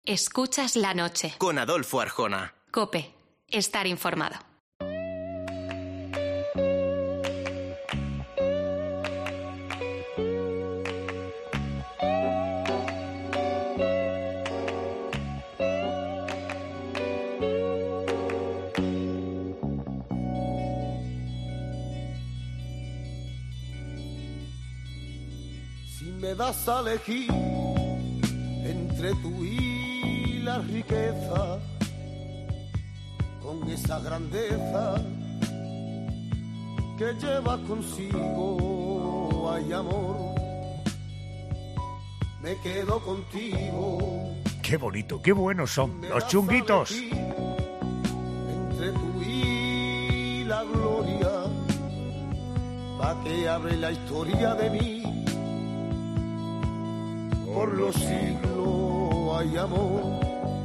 Escuchas la noche. Con Adolfo Arjona. COPE. Estar informado. Si me das a elegir entre tú y la riqueza, con esa grandeza que lleva consigo, ay amor, me quedo contigo. Qué bonito, qué buenos son los chunguitos. Entre tú y la gloria, pa' que abre la historia de mí. Por los siglos, ay amor,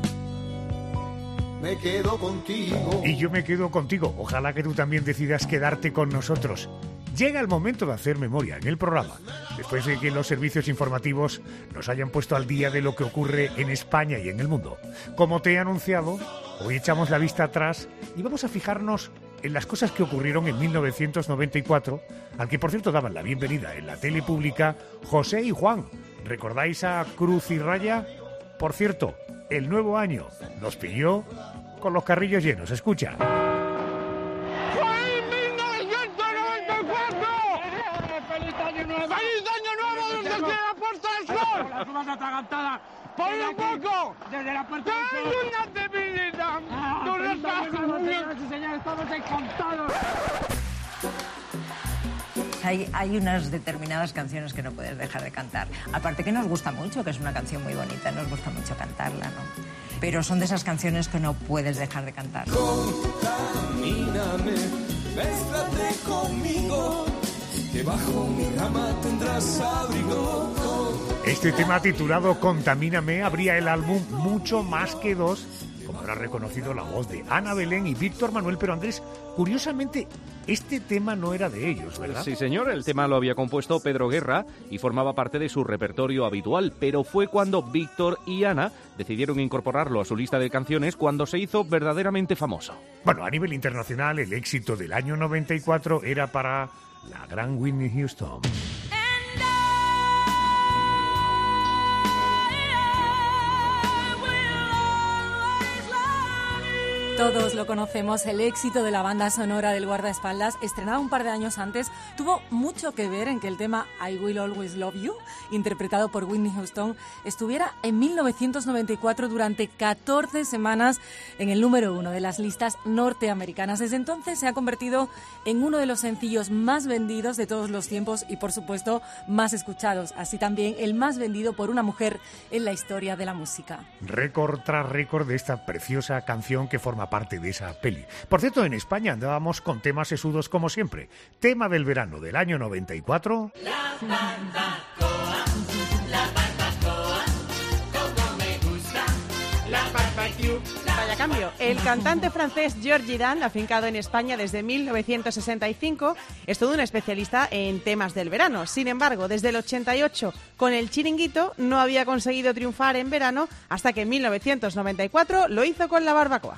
me quedo contigo. Y yo me quedo contigo. Ojalá que tú también decidas quedarte con nosotros. Llega el momento de hacer memoria en el programa, después de que los servicios informativos nos hayan puesto al día de lo que ocurre en España y en el mundo. Como te he anunciado, hoy echamos la vista atrás y vamos a fijarnos en las cosas que ocurrieron en 1994, al que por cierto daban la bienvenida en la tele pública José y Juan. ¿Recordáis a Cruz y Raya? Por cierto, el nuevo año nos pilló con los carrillos llenos. Escucha. ¡Feliz 1994! ¡Feliz año nuevo! ¡Feliz año nuevo desde la Puerta del Sol! ¡Las uvas atragantadas! ¡Ponle un poco! ¡Desde la Puerta del Sol! ¡Hay una debilidad! ¡Tú no estás señoras y señores! ¡Estamos encantados! Hay unas determinadas canciones que no puedes dejar de cantar. Aparte que nos gusta mucho, que es una canción muy bonita, nos gusta mucho cantarla, ¿no? Pero son de esas canciones que no puedes dejar de cantar. Contamíname, mézclate conmigo, que bajo mi rama tendrás abrigo. Este tema titulado Contamíname abría el álbum Mucho Más que Dos, como habrá reconocido la voz de Ana Belén y Víctor Manuel. Pero Andrés, curiosamente, este tema no era de ellos, ¿verdad? Sí, señor, el tema lo había compuesto Pedro Guerra y formaba parte de su repertorio habitual, pero fue cuando Víctor y Ana decidieron incorporarlo a su lista de canciones cuando se hizo verdaderamente famoso. Bueno, a nivel internacional, el éxito del año 94 era para la gran Whitney Houston. Todos lo conocemos, el éxito de la banda sonora del guardaespaldas, estrenado un par de años antes, tuvo mucho que ver en que el tema I Will Always Love You, interpretado por Whitney Houston, estuviera en 1994 durante 14 semanas en el número 1 de las listas norteamericanas. Desde entonces se ha convertido en uno de los sencillos más vendidos de todos los tiempos y, por supuesto, más escuchados. Así también el más vendido por una mujer en la historia de la música. Récord tras récord de esta preciosa canción que forma parte de esa peli. Por cierto, en España andábamos con temas sesudos como siempre. Tema del verano del año 94. La barbacoa, como me gusta, la barbecue. Vaya cambio. El cantante francés Georges Dan, afincado en España desde 1965, es todo un especialista en temas del verano. Sin embargo, desde el 88, con el Chiringuito, no había conseguido triunfar en verano hasta que en 1994 lo hizo con la barbacoa.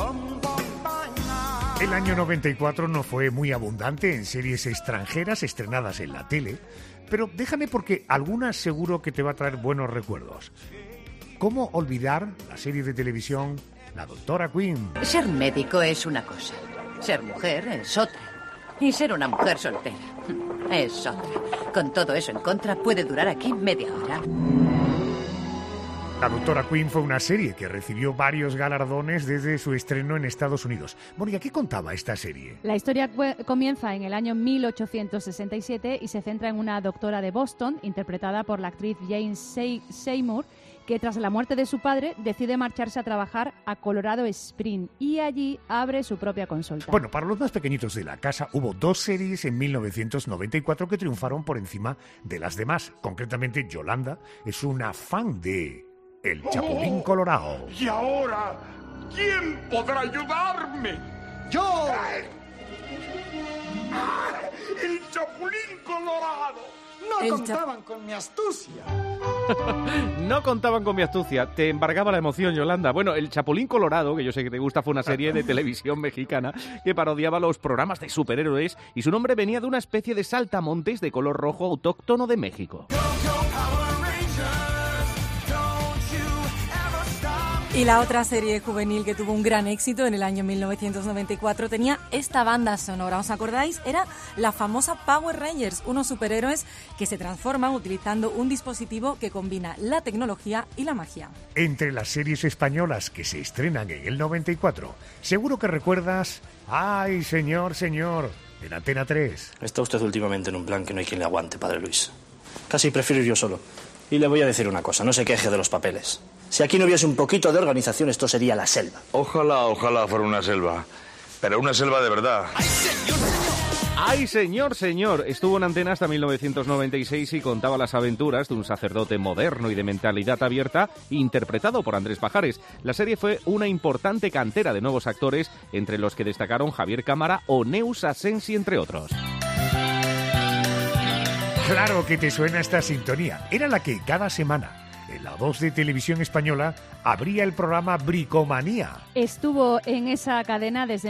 El año 94 no fue muy abundante en series extranjeras estrenadas en la tele, pero déjame porque algunas seguro que te va a traer buenos recuerdos. ¿Cómo olvidar la serie de televisión La Doctora Quinn? Ser médico es una cosa, ser mujer es otra, y ser una mujer soltera es otra. Con todo eso en contra, puede durar aquí media hora. La Doctora Quinn fue una serie que recibió varios galardones desde su estreno en Estados Unidos. Bueno, ¿y a qué contaba esta serie? La historia comienza en el año 1867 y se centra en una doctora de Boston, interpretada por la actriz Jane Seymour, que tras la muerte de su padre decide marcharse a trabajar a Colorado Springs y allí abre su propia consulta. Bueno, para los más pequeñitos de la casa hubo dos series en 1994 que triunfaron por encima de las demás. Concretamente, Yolanda es una fan de El Chapulín Colorado. Y ahora, ¿quién podrá ayudarme? ¡Yo! ¡El Chapulín Colorado! No contaban con mi astucia. No contaban con mi astucia, te embargaba la emoción, Yolanda. Bueno, El Chapulín Colorado, que yo sé que te gusta, fue una serie de televisión mexicana que parodiaba los programas de superhéroes y su nombre venía de una especie de saltamontes de color rojo autóctono de México. Y la otra serie juvenil que tuvo un gran éxito en el año 1994 tenía esta banda sonora, ¿os acordáis? Era la famosa Power Rangers, unos superhéroes que se transforman utilizando un dispositivo que combina la tecnología y la magia. Entre las series españolas que se estrenan en el 94, seguro que recuerdas ¡Ay, señor, señor!, en Antena 3. Está usted últimamente en un plan que no hay quien le aguante, padre Luis. Casi prefiero ir yo solo. Y le voy a decir una cosa, no se queje de los papeles. Si aquí no hubiese un poquito de organización, esto sería la selva. Ojalá fuera una selva. Pero una selva de verdad. ¡Ay, señor, señor! Estuvo en Antena hasta 1996 y contaba las aventuras de un sacerdote moderno y de mentalidad abierta, interpretado por Andrés Pajares. La serie fue una importante cantera de nuevos actores, entre los que destacaron Javier Cámara o Neus Asensi, entre otros. Claro que te suena esta sintonía. Era la que cada semana, en la 2 de Televisión Española, abría el programa Bricomanía. Estuvo en esa cadena desde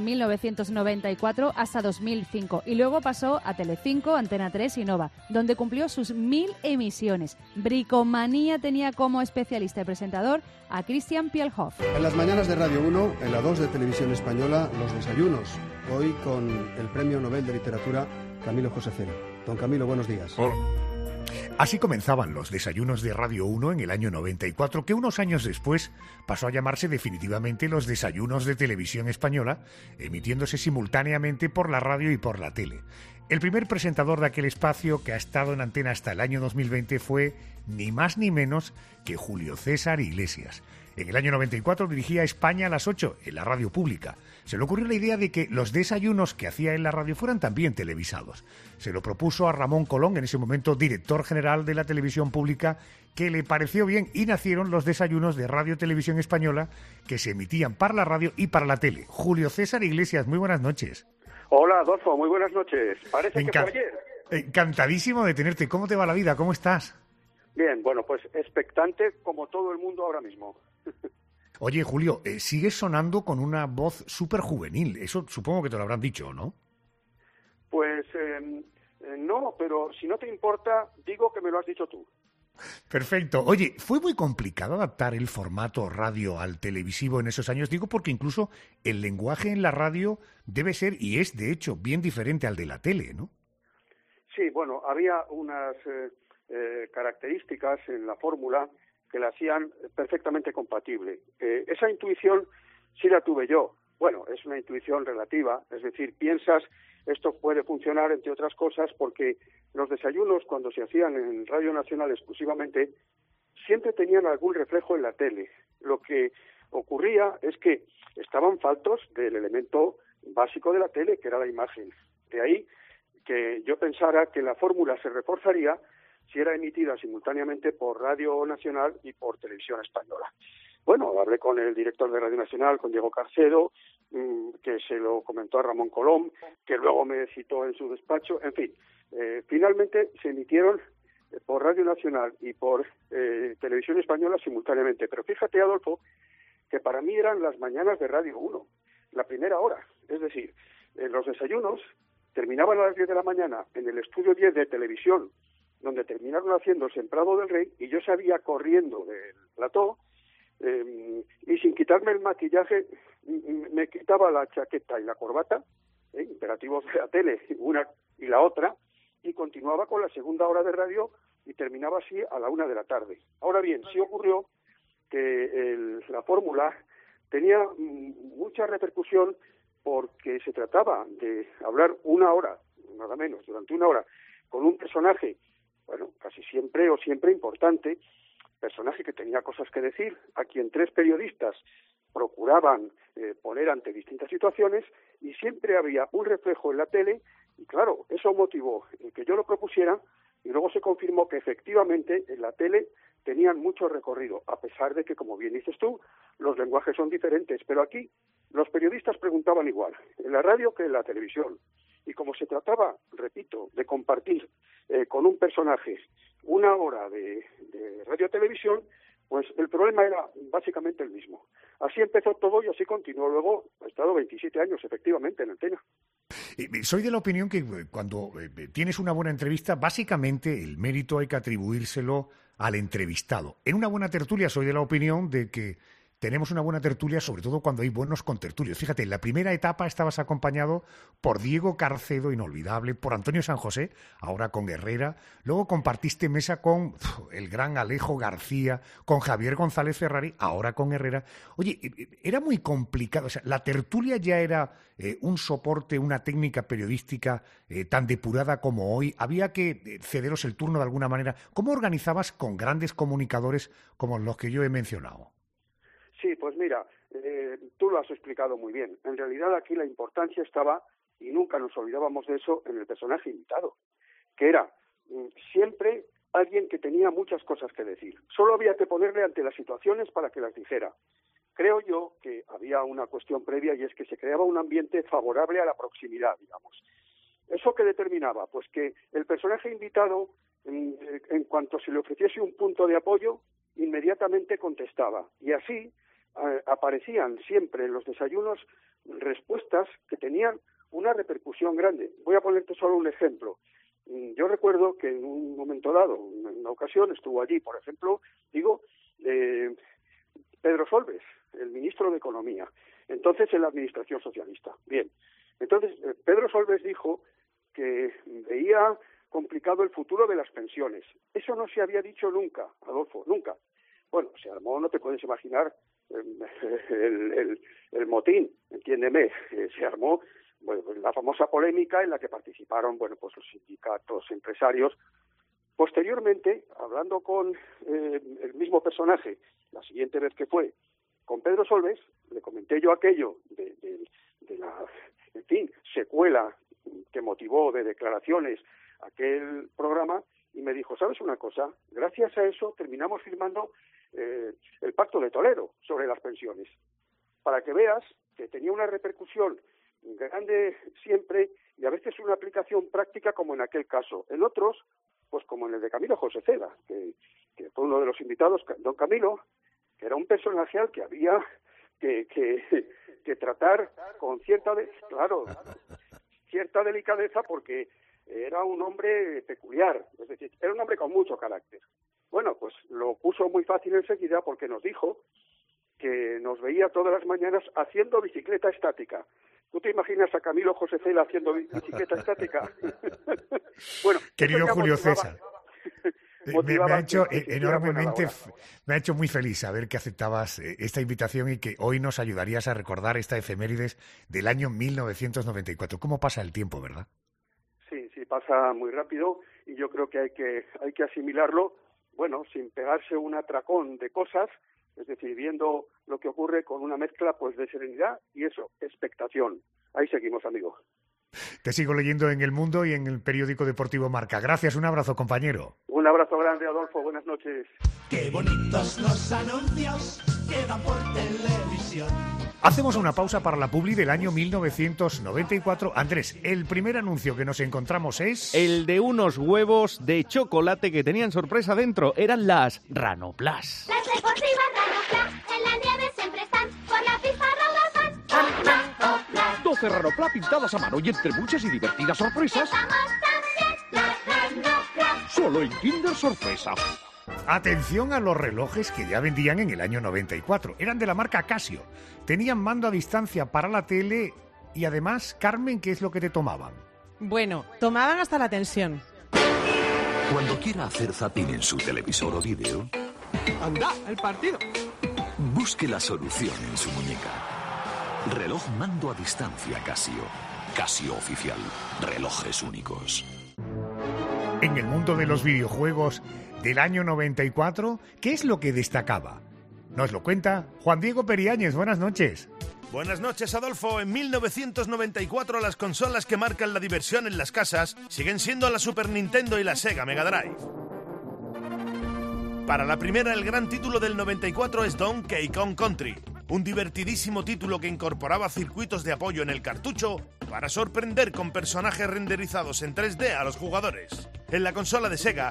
1994 hasta 2005 y luego pasó a Telecinco, Antena 3 y Nova, donde cumplió sus 1000 emisiones. Bricomanía tenía como especialista y presentador a Christian Pielhoff. En las mañanas de Radio 1, en la 2 de Televisión Española, los desayunos. Hoy con el Premio Nobel de Literatura, Camilo José Cela. Don Camilo, buenos días. Hola. Así comenzaban los desayunos de Radio 1 en el año 94, que unos años después pasó a llamarse definitivamente los desayunos de Televisión Española, emitiéndose simultáneamente por la radio y por la tele. El primer presentador de aquel espacio, que ha estado en antena hasta el año 2020, fue ni más ni menos que Julio César Iglesias. En el año 94 dirigía España a las 8 en la radio pública. Se le ocurrió la idea de que los desayunos que hacía en la radio fueran también televisados. Se lo propuso a Ramón Colón, en ese momento director general de la televisión pública, que le pareció bien y nacieron los desayunos de Radio Televisión Española que se emitían para la radio y para la tele. Julio César Iglesias, muy buenas noches. Hola, Adolfo, muy buenas noches. Parece que fue ayer. Encantadísimo de tenerte. ¿Cómo te va la vida? ¿Cómo estás? Bien, bueno, pues expectante como todo el mundo ahora mismo. Oye, Julio, sigues sonando con una voz súper juvenil. Eso supongo que te lo habrán dicho, ¿no? Pues no, pero si no te importa, digo que me lo has dicho tú. Perfecto. Oye, ¿fue muy complicado adaptar el formato radio al televisivo en esos años? Digo porque incluso el lenguaje en la radio debe ser, y es de hecho, bien diferente al de la tele, ¿no? Sí, bueno, había unas características en la fórmula que la hacían perfectamente compatible. Esa intuición sí la tuve yo. Bueno, es una intuición relativa, es decir, piensas, esto puede funcionar, entre otras cosas, porque los desayunos, cuando se hacían en Radio Nacional exclusivamente, siempre tenían algún reflejo en la tele. Lo que ocurría es que estaban faltos del elemento básico de la tele, que era la imagen. De ahí que yo pensara que la fórmula se reforzaría si era emitida simultáneamente por Radio Nacional y por Televisión Española. Bueno, hablé con el director de Radio Nacional, con Diego Carcedo, que se lo comentó a Ramón Colom, que luego me citó en su despacho. En fin, finalmente se emitieron por Radio Nacional y por Televisión Española simultáneamente. Pero fíjate, Adolfo, que para mí eran las mañanas de Radio 1, la primera hora. Es decir, los desayunos terminaban a las 10 de la mañana en el estudio 10 de televisión, donde terminaron haciéndose en Prado del Rey, y yo salía corriendo del plató, y sin quitarme el maquillaje, me quitaba la chaqueta y la corbata, imperativos de la tele, una y la otra, y continuaba con la segunda hora de radio, y terminaba así a la 1 de la tarde. Ahora bien, sí ocurrió que la fórmula tenía mucha repercusión, porque se trataba de hablar una hora, nada menos, durante una hora, con un personaje, bueno, casi siempre o siempre importante, personaje que tenía cosas que decir, a quien 3 periodistas procuraban poner ante distintas situaciones, y siempre había un reflejo en la tele, y claro, eso motivó que yo lo propusiera, y luego se confirmó que efectivamente en la tele tenían mucho recorrido, a pesar de que, como bien dices tú, los lenguajes son diferentes, pero aquí los periodistas preguntaban igual, en la radio que en la televisión, Y como se trataba, repito, de compartir con un personaje una hora de radio-televisión, pues el problema era básicamente el mismo. Así empezó todo y así continuó. Luego ha estado 27 años, efectivamente, en Antena. Soy de la opinión que cuando tienes una buena entrevista, básicamente el mérito hay que atribuírselo al entrevistado. En una buena tertulia soy de la opinión de que tenemos una buena tertulia, sobre todo cuando hay buenos contertulios. Fíjate, en la primera etapa estabas acompañado por Diego Carcedo, inolvidable, por Antonio San José, ahora con Herrera. Luego compartiste mesa con el gran Alejo García, con Javier González Ferrari, ahora con Herrera. Oye, era muy complicado. O sea, la tertulia ya era un soporte, una técnica periodística tan depurada como hoy. Había que cederos el turno de alguna manera. ¿Cómo organizabas con grandes comunicadores como los que yo he mencionado? Sí, pues mira, tú lo has explicado muy bien. En realidad aquí la importancia estaba, y nunca nos olvidábamos de eso, en el personaje invitado, que era siempre alguien que tenía muchas cosas que decir. Solo había que ponerle ante las situaciones para que las dijera. Creo yo que había una cuestión previa y es que se creaba un ambiente favorable a la proximidad, digamos. ¿Eso qué determinaba? Pues que el personaje invitado, en cuanto se le ofreciese un punto de apoyo, inmediatamente contestaba. Y así aparecían siempre en los desayunos respuestas que tenían una repercusión grande. Voy a ponerte solo un ejemplo. Yo recuerdo que en un momento dado, en una ocasión, estuvo allí, por ejemplo, Pedro Solbes, el ministro de Economía, entonces en la administración socialista. Bien, entonces Pedro Solbes dijo que veía complicado el futuro de las pensiones. Eso no se había dicho nunca, Adolfo, nunca. Bueno, se armó, no te puedes imaginar, el motín, entiéndeme, se armó la famosa polémica en la que participaron, pues los sindicatos, empresarios. Posteriormente, hablando con el mismo personaje, la siguiente vez que fue con Pedro Solbes, le comenté yo aquello de la, en fin, secuela que motivó de declaraciones aquel programa, y me dijo, ¿sabes una cosa? Gracias a eso terminamos firmando el Pacto de Toledo sobre las pensiones, para que veas que tenía una repercusión grande siempre y a veces una aplicación práctica como en aquel caso. En otros, pues como en el de Camilo José Cela, que fue uno de los invitados, don Camilo, que era un personaje al que había que tratar con cierta delicadeza, porque era un hombre peculiar, es decir, era un hombre con mucho carácter. Bueno, pues lo puso muy fácil enseguida porque nos dijo que nos veía todas las mañanas haciendo bicicleta estática. ¿Tú te imaginas a Camilo José Cela haciendo bicicleta estática? Bueno, querido Julio César, me ha hecho enormemente, me ha hecho muy feliz saber que aceptabas esta invitación y que hoy nos ayudarías a recordar esta efemérides del año 1994. ¿Cómo pasa el tiempo, verdad? Sí, pasa muy rápido y yo creo que hay que asimilarlo, bueno, sin pegarse un atracón de cosas, es decir, viendo lo que ocurre con una mezcla pues de serenidad y eso, expectación. Ahí seguimos, amigo. Te sigo leyendo en El Mundo y en el periódico deportivo Marca. Gracias, un abrazo, compañero. Un abrazo grande, Adolfo, buenas noches. Qué bonitos los anuncios que dan por televisión. Hacemos una pausa para la publi del año 1994. Andrés, el primer anuncio que nos encontramos es... el de unos huevos de chocolate que tenían sorpresa dentro. Eran las Ranoplas. Las deportivas Ranoplas, en la nieve siempre están, por la pista rodazán. Ranoplas. 12 Ranoplas pintadas a mano y entre muchas y divertidas sorpresas. Estamos también las Ranoplas. Solo en Kinder Sorpresa. Atención a los relojes que ya vendían en el año 94. Eran de la marca Casio. Tenían mando a distancia para la tele y además, Carmen, ¿qué es lo que te tomaban? Bueno, tomaban hasta la tensión. Cuando quiera hacer zapping en su televisor o vídeo... ¡Anda, el partido! Busque la solución en su muñeca. Reloj mando a distancia Casio. Casio Oficial. Relojes únicos. En el mundo de los videojuegos del año 94, ¿qué es lo que destacaba? Nos lo cuenta Juan Diego Periáñez. Buenas noches. Buenas noches, Adolfo. En 1994 las consolas que marcan la diversión en las casas siguen siendo la Super Nintendo y la Sega Mega Drive. Para la primera, el gran título del 94 es Donkey Kong Country, un divertidísimo título que incorporaba circuitos de apoyo en el cartucho para sorprender con personajes renderizados en 3D a los jugadores. En la consola de Sega,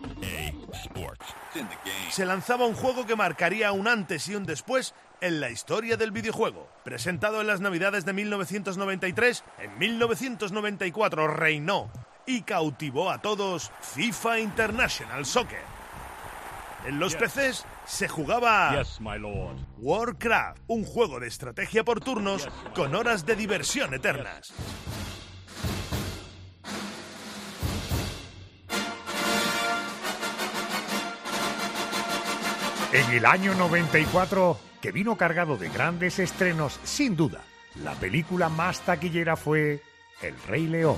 se lanzaba un juego que marcaría un antes y un después en la historia del videojuego. Presentado en las Navidades de 1993, en 1994 reinó y cautivó a todos FIFA International Soccer. En los PCs se jugaba Warcraft, un juego de estrategia por turnos con horas de diversión eternas. En el año 94, que vino cargado de grandes estrenos, sin duda, la película más taquillera fue El Rey León.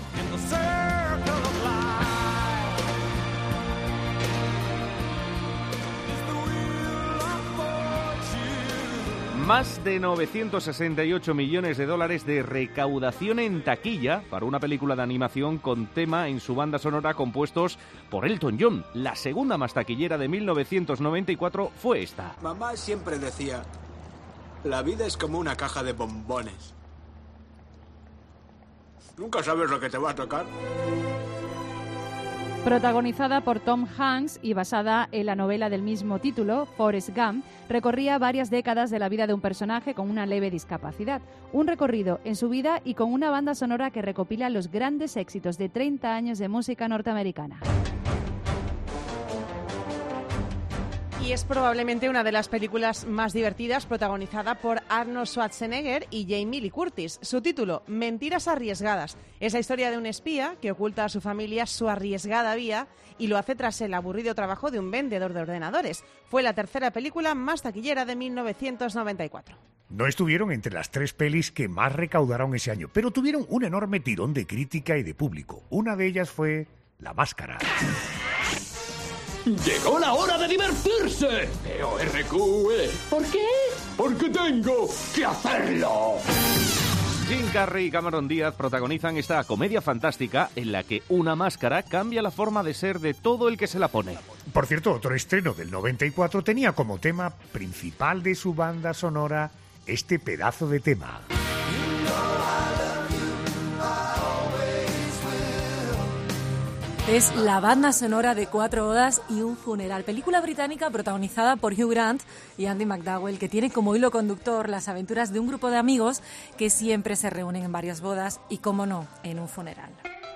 Más de 968 millones de dólares de recaudación en taquilla para una película de animación con tema en su banda sonora compuestos por Elton John. La segunda más taquillera de 1994 fue esta. Mamá siempre decía, la vida es como una caja de bombones. Nunca sabes lo que te va a tocar. Protagonizada por Tom Hanks y basada en la novela del mismo título, Forrest Gump, recorría varias décadas de la vida de un personaje con una leve discapacidad. Un recorrido en su vida y con una banda sonora que recopila los grandes éxitos de 30 años de música norteamericana. Y es probablemente una de las películas más divertidas, protagonizada por Arnold Schwarzenegger y Jamie Lee Curtis. Su título, Mentiras arriesgadas. Es la historia de un espía que oculta a su familia su arriesgada vida y lo hace tras el aburrido trabajo de un vendedor de ordenadores. Fue la tercera película más taquillera de 1994. No estuvieron entre las 3 pelis que más recaudaron ese año, pero tuvieron un enorme tirón de crítica y de público. Una de ellas fue La Máscara. ¡Llegó la hora de divertirse! P-O-R-Q-E. ¿Por qué? Porque tengo que hacerlo. Jim Carrey y Cameron Díaz protagonizan esta comedia fantástica en la que una máscara cambia la forma de ser de todo el que se la pone. Por cierto, otro estreno del 94 tenía como tema principal de su banda sonora este pedazo de tema. Es la banda sonora de 4 bodas y un funeral, película británica protagonizada por Hugh Grant y Andy McDowell, que tiene como hilo conductor las aventuras de un grupo de amigos que siempre se reúnen en varias bodas y, cómo no, en un funeral.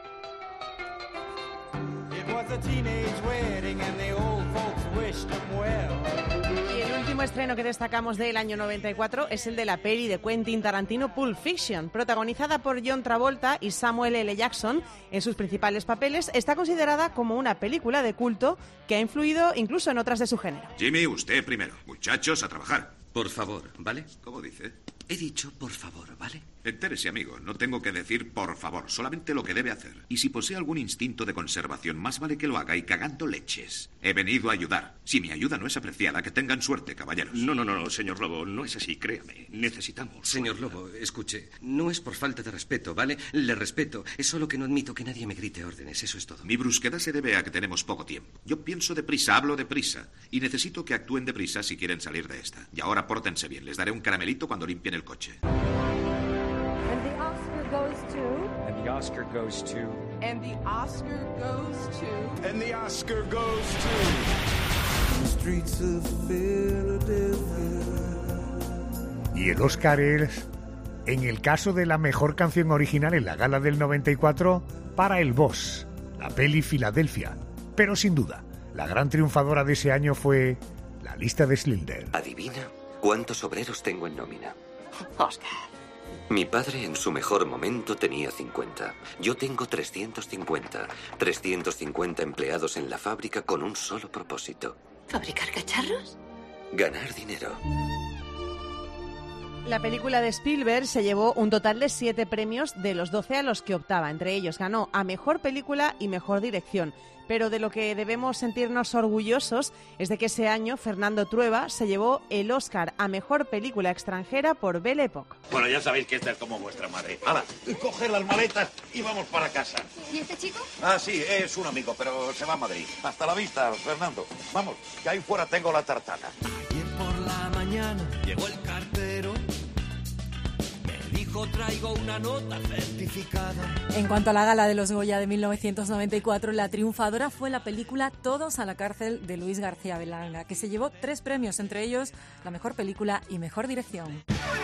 Y el último estreno que destacamos del año 94 es el de la peli de Quentin Tarantino, Pulp Fiction, protagonizada por John Travolta y Samuel L. Jackson en sus principales papeles. Está considerada como una película de culto que ha influido incluso en otras de su género. Jimmy, usted primero. Muchachos, a trabajar. Por favor, ¿vale? ¿Cómo dice? He dicho por favor, ¿vale? Entérese, amigo. No tengo que decir por favor, solamente lo que debe hacer. Y si posee algún instinto de conservación, más vale que lo haga y cagando leches. He venido a ayudar. Si mi ayuda no es apreciada, que tengan suerte, caballeros. No, señor Lobo, no es así, créame. Necesitamos... Señor Lobo, escuche, no es por falta de respeto, ¿vale? Le respeto, es solo que no admito que nadie me grite órdenes, eso es todo. Mi brusquedad se debe a que tenemos poco tiempo. Yo pienso deprisa, hablo deprisa. Y necesito que actúen deprisa si quieren salir de esta. Y ahora pórtense bien, les daré un caramelito cuando limpien el coche. And the Oscar goes to... And the Oscar goes to... And the Oscar goes to... And the Oscar goes to... The streets of Philadelphia. Y el Oscar es, en el caso de la mejor canción original en la gala del 94, para El Boss, la peli Filadelfia. Pero sin duda, la gran triunfadora de ese año fue La Lista de Schindler. ¿Adivina cuántos obreros tengo en nómina? Oscar. Mi padre en su mejor momento tenía 50. Yo tengo 350. 350 empleados en la fábrica con un solo propósito. ¿Fabricar cacharros? Ganar dinero. La película de Spielberg se llevó un total de 7 premios de los 12 a los que optaba. Entre ellos ganó a Mejor Película y Mejor Dirección. Pero de lo que debemos sentirnos orgullosos es de que ese año Fernando Trueba se llevó el Oscar a Mejor Película Extranjera por Belle Époque. Bueno, ya sabéis que esta es como vuestra madre. ¡Hala! Coge las maletas y vamos para casa. ¿Y este chico? Ah, sí, es un amigo, pero se va a Madrid. Hasta la vista, Fernando. Vamos, que ahí fuera tengo la tartana. Ayer por la mañana llegó el cartero. Me dijo traigo una nota certificada. En cuanto a la gala de los Goya de 1994, la triunfadora fue la película Todos a la cárcel de Luis García Berlanga, que se llevó 3 premios, entre ellos la mejor película y mejor dirección.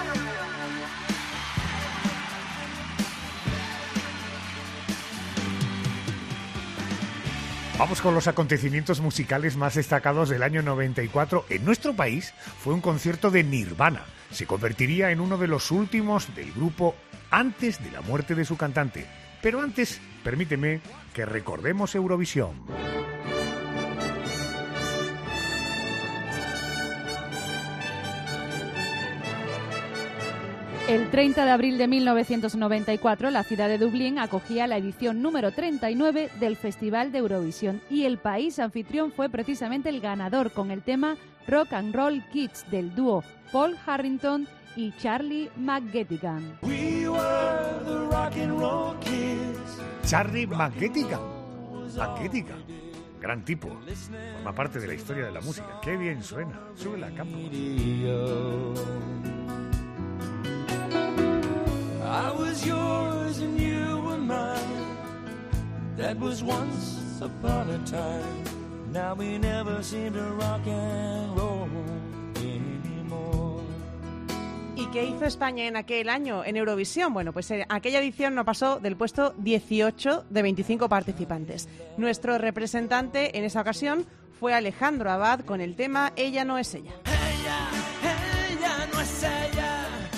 Vamos con los acontecimientos musicales más destacados del año 94. En nuestro país fue un concierto de Nirvana. Se convertiría en uno de los últimos del grupo antes de la muerte de su cantante. Pero antes, permíteme que recordemos Eurovisión. El 30 de abril de 1994, la ciudad de Dublín acogía la edición número 39 del Festival de Eurovisión y el país anfitrión fue precisamente el ganador con el tema Rock and Roll Kids del dúo Paul Harrington y Charlie McGettigan. Charlie McGettigan. Gran tipo. Forma parte de la historia de la música. Qué bien suena. Sube la cámara. I was yours and you were mine. That was once upon a time. Now we never seem to rock and roll anymore. ¿Y qué hizo España en aquel año en Eurovisión? Bueno, pues aquella edición no pasó del puesto 18 de 25 participantes. Nuestro representante en esa ocasión fue Alejandro Abad con el tema Ella no es ella. Ella no es ella.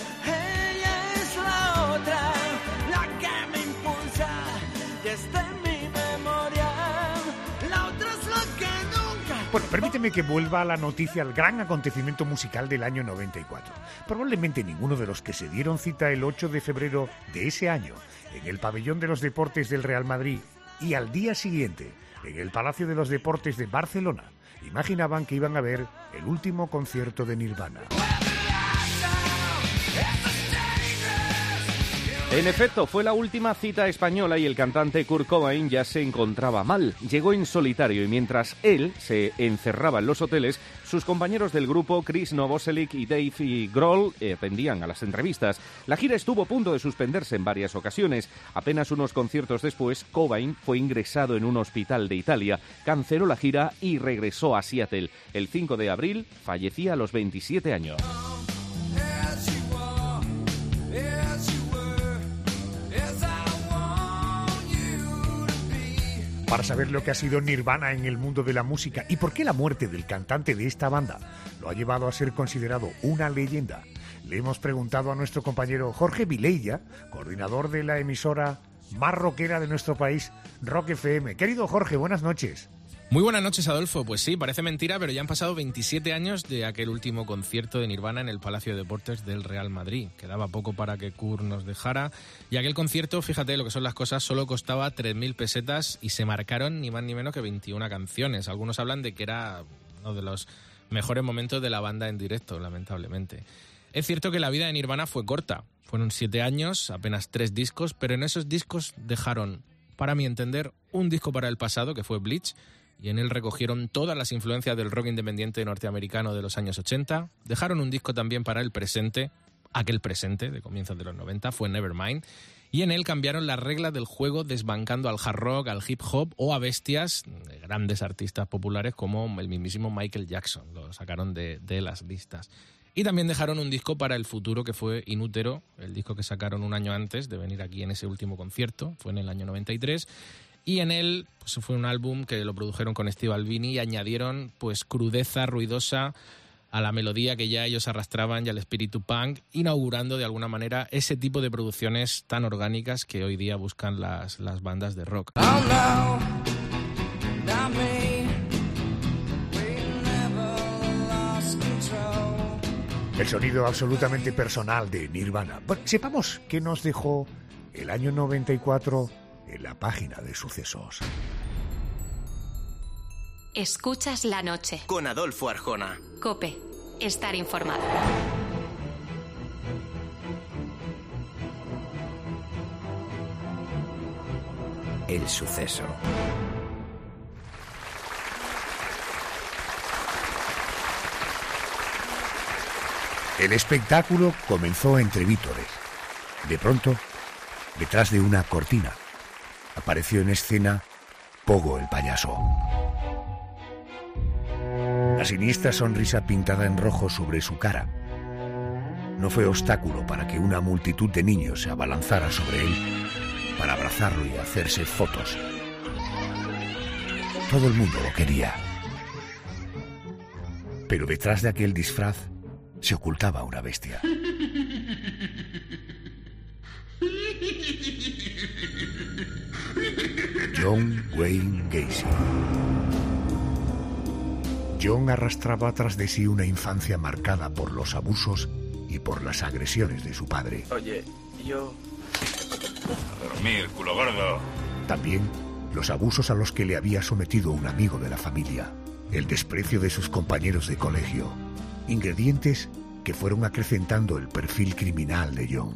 La que me impulsa desde mi memoria. La otra es la que nunca. Bueno, permíteme que vuelva a la noticia al gran acontecimiento musical del año 94. Probablemente ninguno de los que se dieron cita el 8 de febrero de ese año en el pabellón de los deportes del Real Madrid y al día siguiente en el Palacio de los Deportes de Barcelona imaginaban que iban a ver el último concierto de Nirvana. En efecto, fue la última cita española y el cantante Kurt Cobain ya se encontraba mal. Llegó en solitario y mientras él se encerraba en los hoteles, sus compañeros del grupo, Chris Novoselic y Dave Grohl, pendían a las entrevistas. La gira estuvo a punto de suspenderse en varias ocasiones. Apenas unos conciertos después, Cobain fue ingresado en un hospital de Italia, canceló la gira y regresó a Seattle. El 5 de abril fallecía a los 27 años. Para saber lo que ha sido Nirvana en el mundo de la música y por qué la muerte del cantante de esta banda lo ha llevado a ser considerado una leyenda, le hemos preguntado a nuestro compañero Jorge Vilella, coordinador de la emisora más rockera de nuestro país, Rock FM. Querido Jorge, buenas noches. Muy buenas noches, Adolfo. Pues sí, parece mentira, pero ya han pasado 27 años de aquel último concierto de Nirvana en el Palacio de Deportes del Real Madrid. Quedaba poco para que Kurt nos dejara. Y aquel concierto, fíjate lo que son las cosas, solo costaba 3.000 pesetas y se marcaron ni más ni menos que 21 canciones. Algunos hablan de que era uno de los mejores momentos de la banda en directo, lamentablemente. Es cierto que la vida de Nirvana fue corta. Fueron 7 años, apenas 3 discos, pero en esos discos dejaron, para mi entender, un disco para el pasado, que fue Bleach, y en él recogieron todas las influencias del rock independiente norteamericano de los años 80. Dejaron un disco también para el presente, aquel presente de comienzos de los 90, fue Nevermind, y en él cambiaron las reglas del juego desbancando al hard rock, al hip hop o a bestias de grandes artistas populares como el mismísimo Michael Jackson. Lo sacaron de las listas. Y también dejaron un disco para el futuro que fue In Utero, el disco que sacaron un año antes de venir aquí en ese último concierto, fue en el año 93. Y en él pues, fue un álbum que lo produjeron con Steve Albini y añadieron pues crudeza ruidosa a la melodía que ya ellos arrastraban y al espíritu punk, inaugurando de alguna manera ese tipo de producciones tan orgánicas que hoy día buscan las bandas de rock. El sonido absolutamente personal de Nirvana. Bueno, sepamos qué nos dejó el año 94 en la página de sucesos. Escuchas la noche. Con Adolfo Arjona. COPE. Estar informado. El suceso. El espectáculo comenzó entre vítores. De pronto, detrás de una cortina, apareció en escena Pogo el payaso. La siniestra sonrisa pintada en rojo sobre su cara no fue obstáculo para que una multitud de niños se abalanzara sobre él para abrazarlo y hacerse fotos. Todo el mundo lo quería. Pero detrás de aquel disfraz se ocultaba una bestia. John Wayne Gacy. John arrastraba tras de sí una infancia marcada por los abusos y por las agresiones de su padre. Oye, yo... A dormir, culo gordo. También los abusos a los que le había sometido un amigo de la familia, el desprecio de sus compañeros de colegio, ingredientes que fueron acrecentando el perfil criminal de John.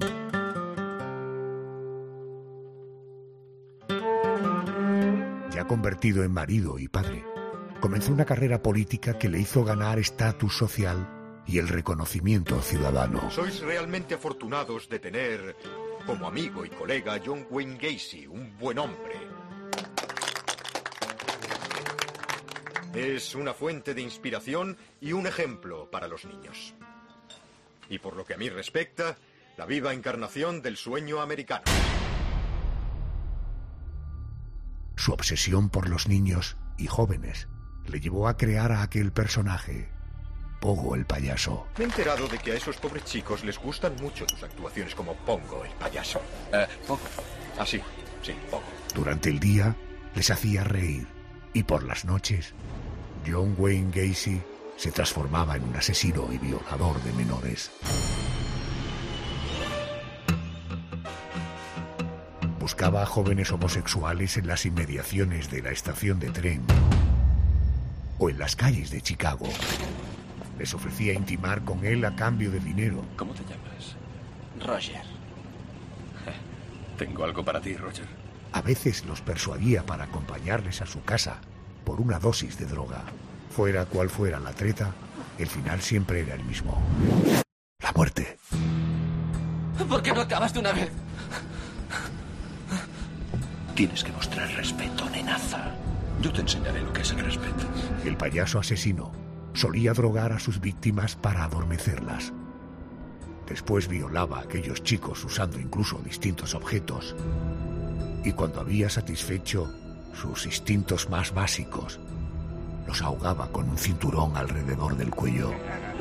Ya convertido en marido y padre, comenzó una carrera política que le hizo ganar estatus social y el reconocimiento ciudadano. Sois realmente afortunados de tener como amigo y colega a John Wayne Gacy, un buen hombre. Es una fuente de inspiración y un ejemplo para los niños. Y por lo que a mí respecta, la viva encarnación del sueño americano. Su obsesión por los niños y jóvenes le llevó a crear a aquel personaje, Pogo el payaso. Me he enterado de que a esos pobres chicos les gustan mucho tus actuaciones como Pongo el payaso. Pogo. Ah, sí, Pogo. Durante el día les hacía reír y por las noches John Wayne Gacy se transformaba en un asesino y violador de menores. Buscaba a jóvenes homosexuales en las inmediaciones de la estación de tren o en las calles de Chicago. Les ofrecía intimar con él a cambio de dinero. ¿Cómo te llamas? Roger. Tengo algo para ti, Roger. A veces los persuadía para acompañarles a su casa por una dosis de droga. Fuera cual fuera la treta, el final siempre era el mismo. La muerte. ¿Por qué no acabas de una vez? Tienes que mostrar respeto, nenaza. Yo te enseñaré lo que es el respeto. El payaso asesino solía drogar a sus víctimas para adormecerlas. Después violaba a aquellos chicos usando incluso distintos objetos. Y cuando había satisfecho sus instintos más básicos, los ahogaba con un cinturón alrededor del cuello.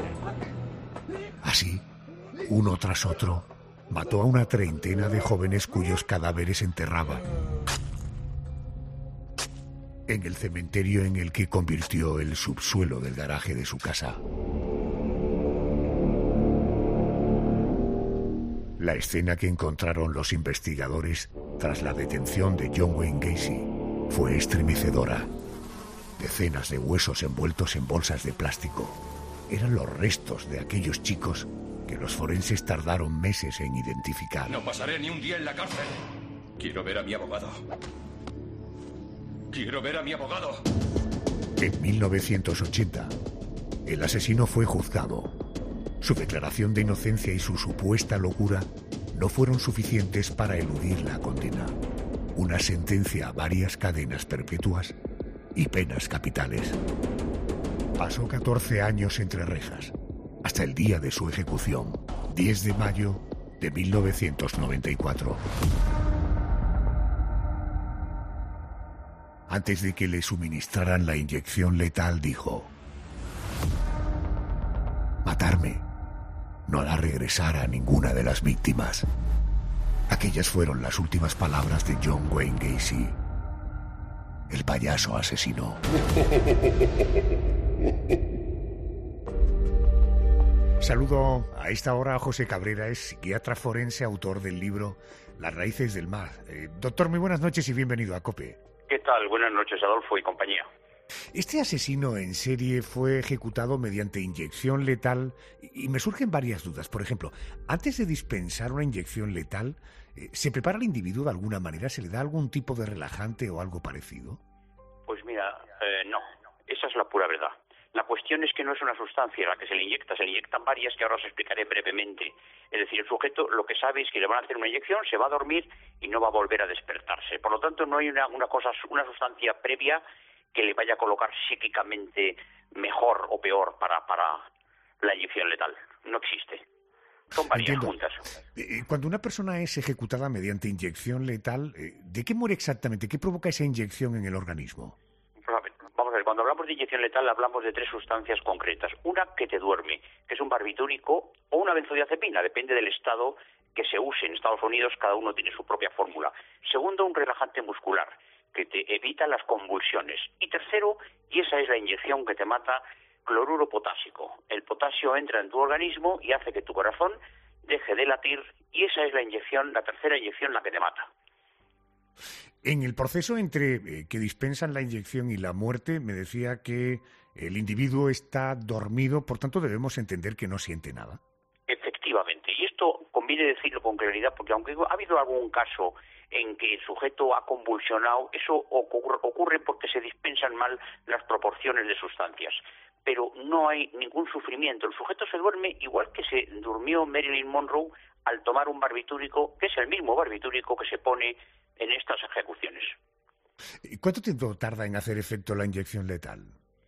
Así, uno tras otro, mató a una treintena de jóvenes cuyos cadáveres enterraba en el cementerio en el que convirtió el subsuelo del garaje de su casa. La escena que encontraron los investigadores tras la detención de John Wayne Gacy fue estremecedora. Decenas de huesos envueltos en bolsas de plástico eran los restos de aquellos chicos que los forenses tardaron meses en identificar. No pasaré ni un día en la cárcel. Quiero ver a mi abogado. ¡Quiero ver a mi abogado! En 1980, el asesino fue juzgado. Su declaración de inocencia y su supuesta locura no fueron suficientes para eludir la condena. Una sentencia a varias cadenas perpetuas y penas capitales. Pasó 14 años entre rejas, hasta el día de su ejecución, 10 de mayo de 1994. Antes de que le suministraran la inyección letal, dijo: matarme no hará regresar a ninguna de las víctimas. Aquellas fueron las últimas palabras de John Wayne Gacy, el payaso asesino. Saludo a esta hora a José Cabrera, es psiquiatra forense, autor del libro Las raíces del mal. Doctor, muy buenas noches y bienvenido a COPE. ¿Qué tal? Buenas noches, Adolfo y compañía. Este asesino en serie fue ejecutado mediante inyección letal y me surgen varias dudas. Por ejemplo, antes de dispensar una inyección letal, ¿se prepara al individuo de alguna manera? ¿Se le da algún tipo de relajante o algo parecido? Pues mira, no. Esa es la pura verdad. La cuestión es que no es una sustancia la que se le inyectan varias que ahora os explicaré brevemente. Es decir, el sujeto lo que sabe es que le van a hacer una inyección, se va a dormir y no va a volver a despertarse. Por lo tanto, no hay una sustancia previa que le vaya a colocar psíquicamente mejor o peor para la inyección letal. No existe. Son varias juntas. Cuando una persona es ejecutada mediante inyección letal, ¿de qué muere exactamente? ¿Qué provoca esa inyección en el organismo? Vamos a ver, cuando hablamos de inyección letal hablamos de 3 sustancias concretas. Una que te duerme, que es un barbitúrico o una benzodiazepina, depende del estado que se use. En Estados Unidos cada uno tiene su propia fórmula. Segundo, un relajante muscular, que te evita las convulsiones. Y tercero, y esa es la inyección que te mata, cloruro potásico. El potasio entra en tu organismo y hace que tu corazón deje de latir, y esa es la inyección, la tercera inyección, la que te mata. En el proceso entre que dispensan la inyección y la muerte, me decía que el individuo está dormido, por tanto debemos entender que no siente nada. Efectivamente, y esto conviene decirlo con claridad, porque aunque ha habido algún caso en que el sujeto ha convulsionado, eso ocurre porque se dispensan mal las proporciones de sustancias. Pero no hay ningún sufrimiento. El sujeto se duerme igual que se durmió Marilyn Monroe al tomar un barbitúrico, que es el mismo barbitúrico que se pone en estas ejecuciones. ¿Cuánto tiempo tarda en hacer efecto la inyección letal?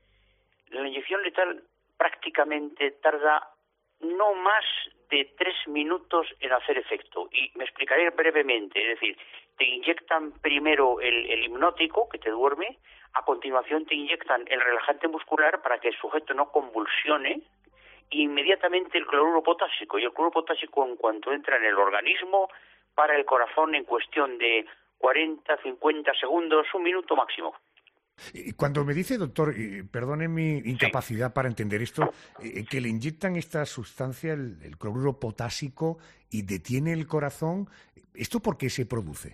La inyección letal prácticamente tarda no más de 3 minutos en hacer efecto. Y me explicaré brevemente. Es decir, te inyectan primero el hipnótico, que te duerme. A continuación te inyectan el relajante muscular para que el sujeto no convulsione, e inmediatamente el cloruro potásico. Y el cloruro potásico, en cuanto entra en el organismo, para el corazón en cuestión de 40, 50 segundos, 1 minuto máximo. Cuando me dice, doctor, perdone mi incapacidad para entender esto, que le inyectan esta sustancia, el cloruro potásico, y detiene el corazón, ¿esto por qué se produce?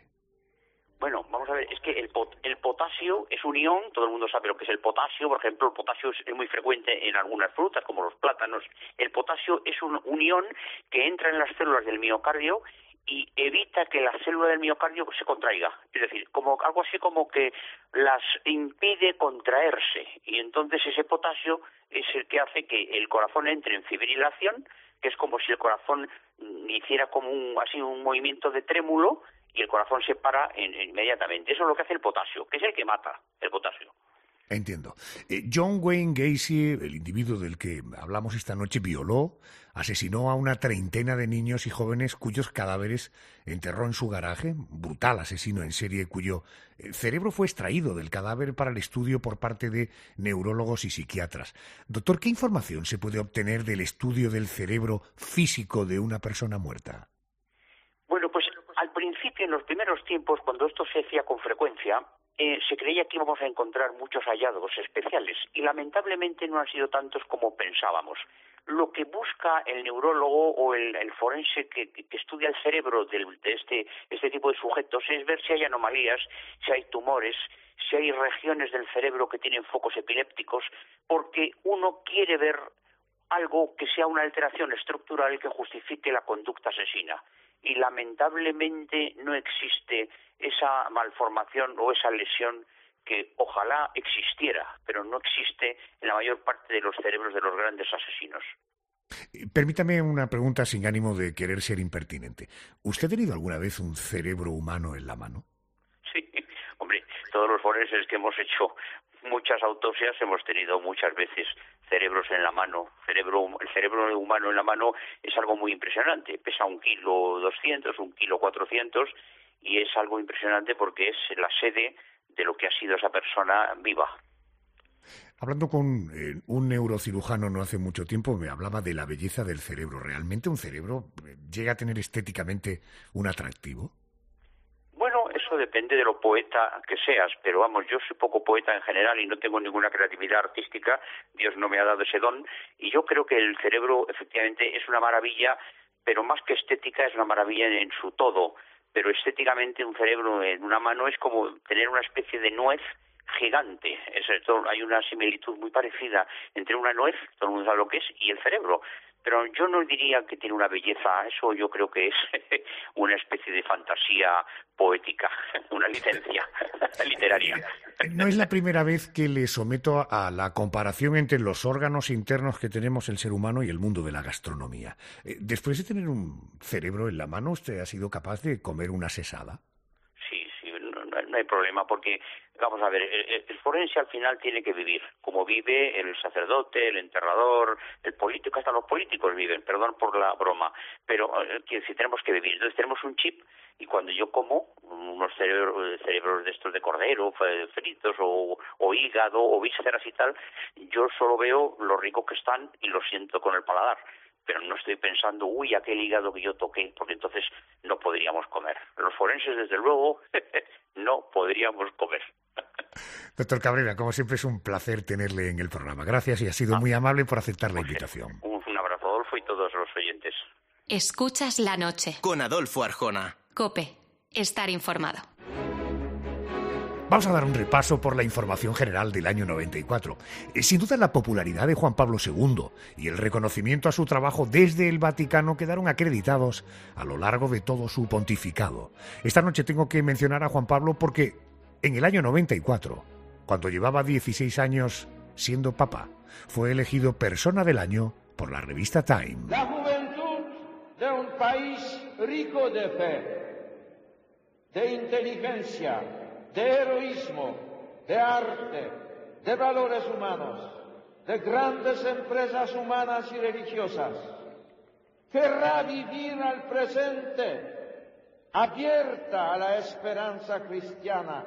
Bueno, vamos a ver, es que el potasio es un ion, todo el mundo sabe lo que es el potasio. Por ejemplo, el potasio es muy frecuente en algunas frutas, como los plátanos. El potasio es un ion que entra en las células del miocardio y evita que la célula del miocardio se contraiga. Es decir, algo así como que las impide contraerse. Y entonces ese potasio es el que hace que el corazón entre en fibrilación, que es como si el corazón hiciera como un movimiento de trémulo, y el corazón se para inmediatamente. Eso es lo que hace el potasio, que es el que mata, el potasio. Entiendo. John Wayne Gacy, el individuo del que hablamos esta noche, violó, asesinó a una treintena de niños y jóvenes cuyos cadáveres enterró en su garaje. Brutal asesino en serie cuyo cerebro fue extraído del cadáver para el estudio por parte de neurólogos y psiquiatras. Doctor, ¿qué información se puede obtener del estudio del cerebro físico de una persona muerta? Bueno, pues al principio, en los primeros tiempos, cuando esto se hacía con frecuencia, se creía que íbamos a encontrar muchos hallazgos especiales, y lamentablemente no han sido tantos como pensábamos. Lo que busca el neurólogo o el forense que estudia el cerebro de este tipo de sujetos es ver si hay anomalías, si hay tumores, si hay regiones del cerebro que tienen focos epilépticos, porque uno quiere ver algo que sea una alteración estructural que justifique la conducta asesina. Y lamentablemente no existe esa malformación o esa lesión que ojalá existiera, pero no existe en la mayor parte de los cerebros de los grandes asesinos. Permítame una pregunta sin ánimo de querer ser impertinente. ¿Usted ha tenido alguna vez un cerebro humano en la mano? Sí, hombre, todos los forenses que hemos hecho muchas autopsias hemos tenido muchas veces cerebros en la mano. El cerebro humano en la mano es algo muy impresionante. Pesa 1,2 kilos, 1,4 kilos, y es algo impresionante porque es la sede de lo que ha sido esa persona viva. Hablando con un neurocirujano no hace mucho tiempo, me hablaba de la belleza del cerebro. ¿Realmente un cerebro llega a tener estéticamente un atractivo? Bueno, eso depende de lo poeta que seas, pero vamos, yo soy poco poeta en general y no tengo ninguna creatividad artística, Dios no me ha dado ese don, y yo creo que el cerebro efectivamente es una maravilla, pero más que estética es una maravilla en su todo, pero estéticamente un cerebro en una mano es como tener una especie de nuez gigante. Hay una similitud muy parecida entre una nuez, todo el mundo sabe lo que es, y el cerebro. pero yo no diría que tiene una belleza, eso yo creo que es una especie de fantasía poética, una licencia literaria. No es la primera vez que le someto a la comparación entre los órganos internos que tenemos el ser humano y el mundo de la gastronomía. Después de tener un cerebro en la mano, ¿usted ha sido capaz de comer una sesada? Sí, no hay problema, porque, vamos a ver, el forense al final tiene que vivir, como vive el sacerdote, el enterrador, el político, hasta los políticos viven, perdón por la broma, pero si tenemos que vivir. Entonces tenemos un chip, y cuando yo como unos cerebros de estos de cordero, fritos, o hígado, o vísceras y tal, yo solo veo lo rico que están y lo siento con el paladar. Pero no estoy pensando, uy, aquel hígado que yo toqué, porque entonces no podríamos comer. Los forenses, desde luego, no podríamos comer. Doctor Cabrera, como siempre es un placer tenerle en el programa. Gracias y ha sido muy amable por aceptar la invitación. Un abrazo, Adolfo, y todos los oyentes. Escuchas la noche. Con Adolfo Arjona. COPE. Estar informado. Vamos a dar un repaso por la información general del año 94. Sin duda, la popularidad de Juan Pablo II y el reconocimiento a su trabajo desde el Vaticano quedaron acreditados a lo largo de todo su pontificado. Esta noche tengo que mencionar a Juan Pablo porque en el año 94, cuando llevaba 16 años siendo papa, fue elegido Persona del Año por la revista Time. La juventud de un país rico de fe, de inteligencia, de heroísmo, de arte, de valores humanos, de grandes empresas humanas y religiosas. Querrá vivir al presente, abierta a la esperanza cristiana.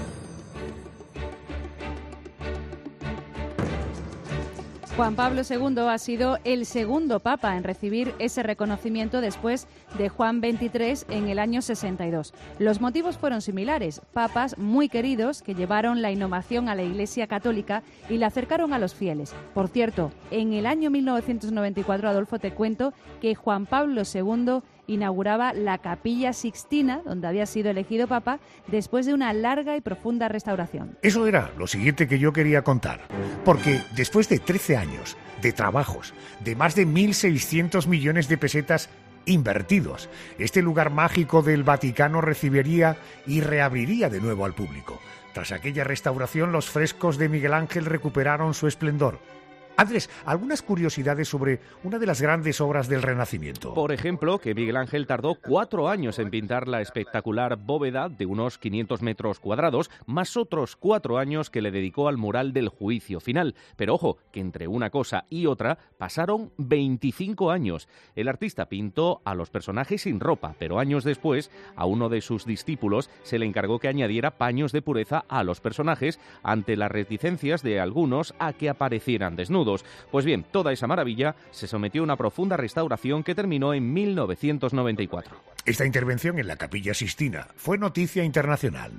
Juan Pablo II ha sido el segundo papa en recibir ese reconocimiento después de Juan XXIII en el año 62. Los motivos fueron similares, papas muy queridos que llevaron la innovación a la Iglesia Católica y la acercaron a los fieles. Por cierto, en el año 1994, Adolfo, te cuento que Juan Pablo II inauguraba la Capilla Sixtina, donde había sido elegido papa, después de una larga y profunda restauración. Eso era lo siguiente que yo quería contar, porque después de 13 años de trabajos, de más de 1.600 millones de pesetas invertidos, este lugar mágico del Vaticano recibiría y reabriría de nuevo al público. Tras aquella restauración, los frescos de Miguel Ángel recuperaron su esplendor. Andrés, algunas curiosidades sobre una de las grandes obras del Renacimiento. Por ejemplo, que Miguel Ángel tardó 4 años en pintar la espectacular bóveda de unos 500 metros cuadrados, más otros 4 años que le dedicó al mural del Juicio Final. Pero ojo, que entre una cosa y otra pasaron 25 años. El artista pintó a los personajes sin ropa, pero años después, a uno de sus discípulos se le encargó que añadiera paños de pureza a los personajes ante las reticencias de algunos a que aparecieran desnudos. Pues bien, toda esa maravilla se sometió a una profunda restauración que terminó en 1994. Esta intervención en la Capilla Sixtina fue noticia internacional.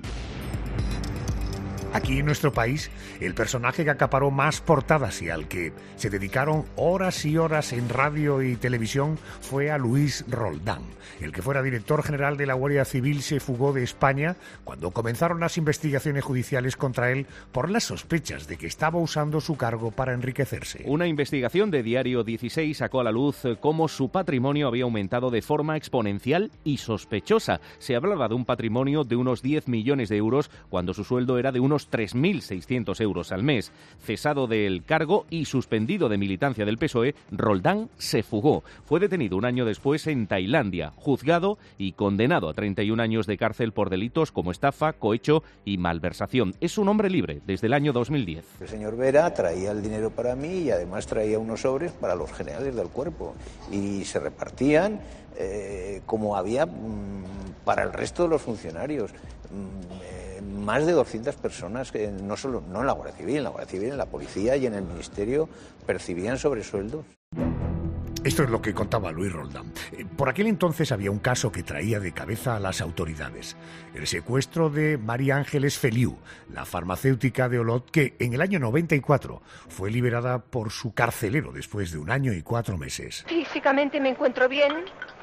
Aquí en nuestro país, el personaje que acaparó más portadas y al que se dedicaron horas y horas en radio y televisión fue a Luis Roldán. El que fuera director general de la Guardia Civil se fugó de España cuando comenzaron las investigaciones judiciales contra él por las sospechas de que estaba usando su cargo para enriquecerse. Una investigación de Diario 16 sacó a la luz cómo su patrimonio había aumentado de forma exponencial y sospechosa. Se hablaba de un patrimonio de unos 10 millones de euros cuando su sueldo era de unos 3.600 euros al mes. Cesado del cargo y suspendido de militancia del PSOE, Roldán se fugó. Fue detenido un año después en Tailandia, juzgado y condenado a 31 años de cárcel por delitos como estafa, cohecho y malversación. Es un hombre libre desde el año 2010. El señor Vera traía el dinero para mí y además traía unos sobres para los generales del cuerpo y se repartían como había para el resto de los funcionarios. Más de 200 personas, no en la Guardia Civil, en la policía y en el ministerio percibían sobresueldos. Esto es lo que contaba Luis Roldán. Por aquel entonces había un caso que traía de cabeza a las autoridades. El secuestro de María Ángeles Feliu, la farmacéutica de Olot, que en el año 94 fue liberada por su carcelero después de 1 año y 4 meses. Físicamente me encuentro bien,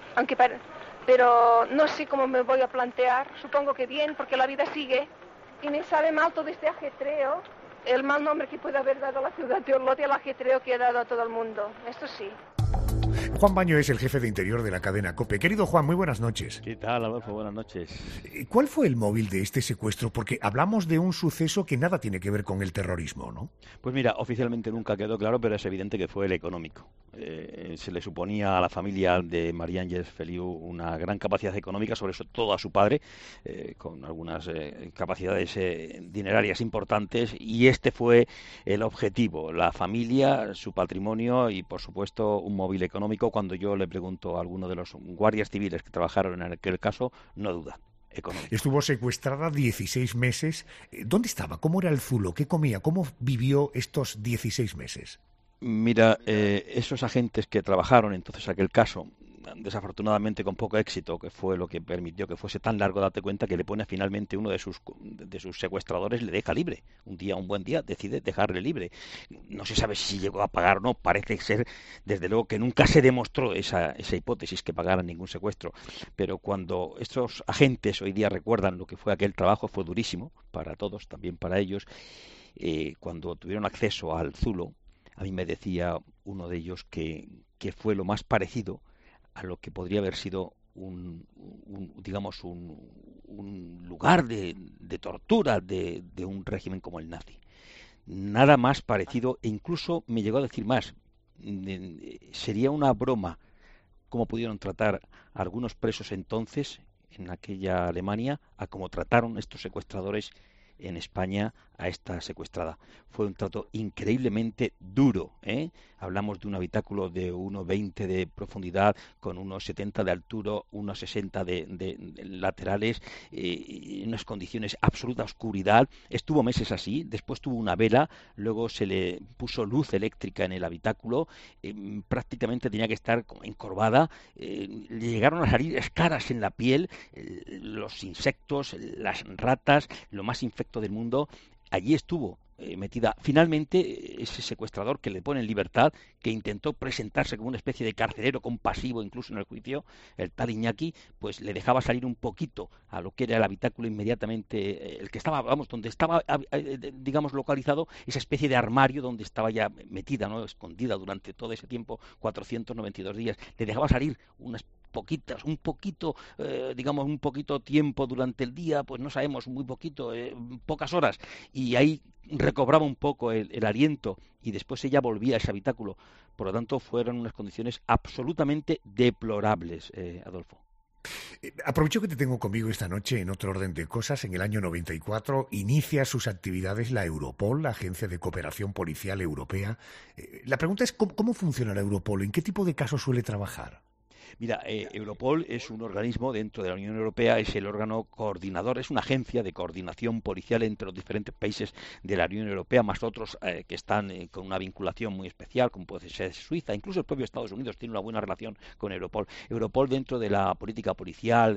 pero no sé cómo me voy a plantear. Supongo que bien, porque la vida sigue. Y me sabe mal todo este ajetreo, el mal nombre que puede haber dado a la ciudad de Olot y el ajetreo que ha dado a todo el mundo. Esto sí. Juan Baño es el jefe de interior de la cadena COPE. Querido Juan, muy buenas noches. ¿Qué tal, Adolfo? Buenas noches. ¿Cuál fue el móvil de este secuestro? Porque hablamos de un suceso que nada tiene que ver con el terrorismo, ¿no? Pues mira, oficialmente nunca quedó claro, pero es evidente que fue el económico. Se le suponía a la familia de María Ángeles Feliu una gran capacidad económica, sobre todo a su padre, con algunas capacidades dinerarias importantes, y este fue el objetivo, la familia, su patrimonio y, por supuesto, un móvil económico. Cuando yo le pregunto a alguno de los guardias civiles que trabajaron en aquel caso, no duda. Económico. Estuvo secuestrada 16 meses. ¿Dónde estaba? ¿Cómo era el zulo? ¿Qué comía? ¿Cómo vivió estos 16 meses? Mira, esos agentes que trabajaron entonces aquel caso, desafortunadamente con poco éxito, que fue lo que permitió que fuese tan largo, date cuenta que le pone finalmente uno de sus secuestradores, le deja libre. Un buen día decide dejarle libre. No se sabe si llegó a pagar o no, parece ser, desde luego, que nunca se demostró esa hipótesis que pagara ningún secuestro. Pero cuando estos agentes hoy día recuerdan lo que fue aquel trabajo, fue durísimo para todos, también para ellos. Cuando tuvieron acceso al zulo, a mí me decía uno de ellos que fue lo más parecido a lo que podría haber sido un lugar de tortura de un régimen como el nazi. Nada más parecido, e incluso me llegó a decir más, sería una broma cómo pudieron tratar a algunos presos entonces, en aquella Alemania, a cómo trataron estos secuestradores en España a esta secuestrada. Fue un trato increíblemente duro, ¿eh? Hablamos de un habitáculo de 1,20 de profundidad, con unos 70 de altura, unos 60 de laterales, en unas condiciones absoluta oscuridad. Estuvo meses así, después tuvo una vela, luego se le puso luz eléctrica en el habitáculo, prácticamente tenía que estar encorvada, le llegaron a salir escaras en la piel, los insectos, las ratas, lo más infecto del mundo. Allí estuvo metida. Finalmente, ese secuestrador que le pone en libertad, que intentó presentarse como una especie de carcelero compasivo incluso en el juicio, el tal Iñaki, pues le dejaba salir un poquito a lo que era el habitáculo inmediatamente, el que estaba, donde estaba, digamos, localizado, esa especie de armario donde estaba ya metida, ¿no?, escondida durante todo ese tiempo, 492 días. Le dejaba salir unas poquitas, un poquito tiempo durante el día, pues no sabemos, muy poquito, pocas horas, y ahí recobraba un poco el aliento, y después ella volvía a ese habitáculo. Por lo tanto, fueron unas condiciones absolutamente deplorables, Adolfo. Aprovecho que te tengo conmigo esta noche en otro orden de cosas. En el año 94 inicia sus actividades la Europol, la Agencia de Cooperación Policial Europea. La pregunta es, ¿cómo funciona la Europol? ¿En qué tipo de casos suele trabajar? Mira, Europol es un organismo dentro de la Unión Europea, es el órgano coordinador, es una agencia de coordinación policial entre los diferentes países de la Unión Europea, más otros que están con una vinculación muy especial, como puede ser Suiza, incluso el propio Estados Unidos tiene una buena relación con Europol. Europol, dentro de la política policial,